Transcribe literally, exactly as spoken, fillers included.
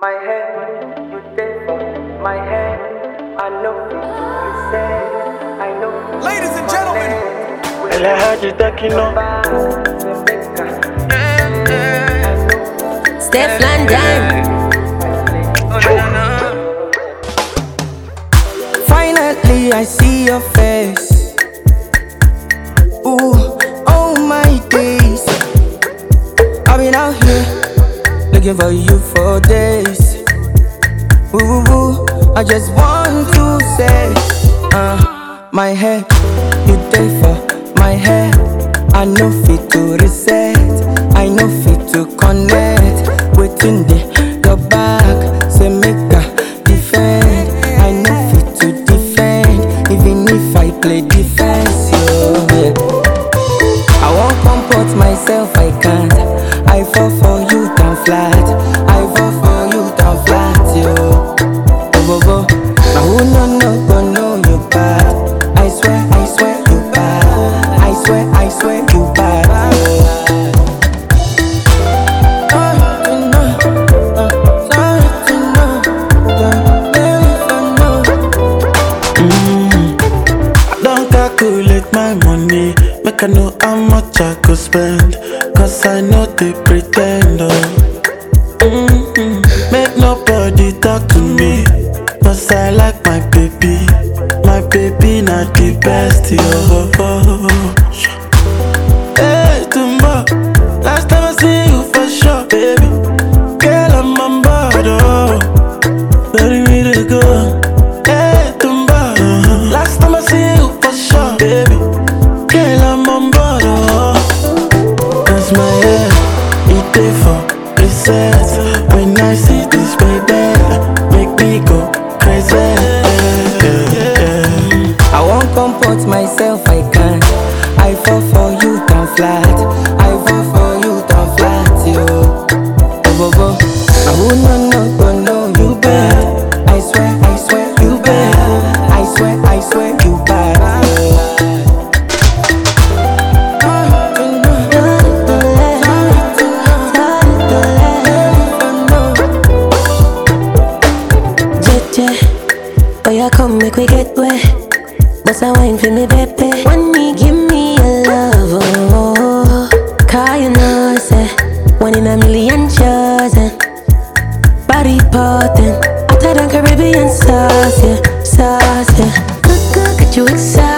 My head, you there for my head. I know you say, I know. Ladies and gentlemen, Elle a dit taquino. Steph London. Finally, I see your face. Ooh, oh my days. I've been out here looking for you for days. Ooh, ooh, ooh. I just want to say, uh, my head, you there for my head. I know fit to reset, I know fit to connect. Waiting there, your back, say make a defend. I know fit to defend, even if I play defense. Yo, yeah. I won't comport myself, I can't. I fall for you down flat, I fall for you down flat, yo. Go, go, go. Now who no no go know you bad. I swear, I swear you bad. I swear, I swear you bad. Don't calculate my money, make I know how much I could spend. Cause I know they pretend, oh. Mm-hmm. Make nobody talk to me, cause I like my baby. My baby not the best, yo. Hey, Tumba, last time I see you for sure, baby. Girl, I'm on board, oh. Ready me to go. Hey, Tumba, last time I see you for sure, baby. Girl, I'm on board, oh. Cause my head, it dey for reset. When I see this baby, make me go crazy. I won't comport myself, I can't. I fall for you down flat, I fall for you down flat, yo. Go, go, go. Now who no no go know you bad. I swear, I swear you bad. I swear, I swear you bad. Oh, yeah, come make we get wet. Bust a wine for me, baby. When me give me your love, oh, cause you know, say, one in a million chosen. Body potent, hotter than Caribbean sauce, yeah, sauce, yeah. Good, good, get you excited.